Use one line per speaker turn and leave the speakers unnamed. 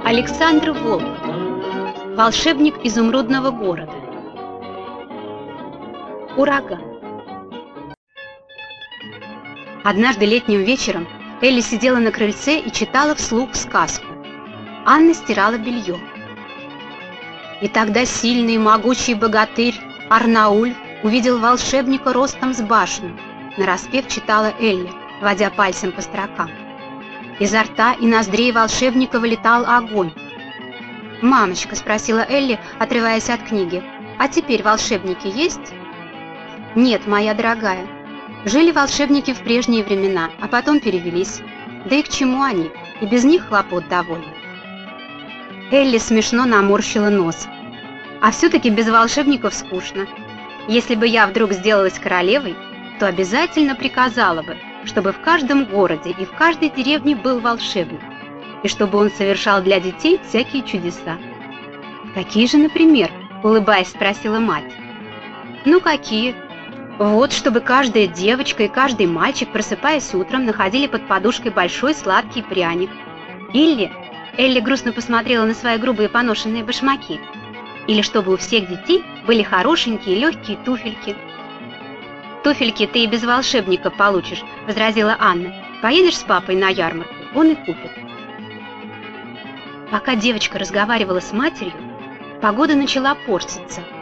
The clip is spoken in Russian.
Александр Волков. Волшебник изумрудного города. Ураган. Однажды летним вечером Элли сидела на крыльце и читала вслух сказку. Анна стирала белье. И тогда сильный и могучий богатырь Арнауль увидел волшебника ростом с башню. Нараспев читала Элли, водя пальцем по строкам. Изо рта и ноздрей волшебника вылетал огонь. «Мамочка», — спросила Элли, отрываясь от книги, — «а теперь волшебники есть?» «Нет, моя дорогая. Жили волшебники в прежние времена, а потом перевелись. Да и к чему они? И без них хлопот довольно». Элли смешно наморщила нос. «А все-таки без волшебников скучно. Если бы я вдруг сделалась королевой, то обязательно приказала бы, чтобы в каждом городе и в каждой деревне был волшебник, и чтобы он совершал для детей всякие чудеса». «Какие же, например?» — улыбаясь, спросила мать. «Ну, какие? Вот, чтобы каждая девочка и каждый мальчик, просыпаясь утром, находили под подушкой большой сладкий пряник. Или...» — Элли грустно посмотрела на свои грубые поношенные башмаки. «Или чтобы у всех детей были хорошенькие легкие туфельки». «Туфельки ты и без волшебника получишь», — возразила Анна. «Поедешь с папой на ярмарку, он и купит». Пока девочка разговаривала с матерью, погода начала портиться.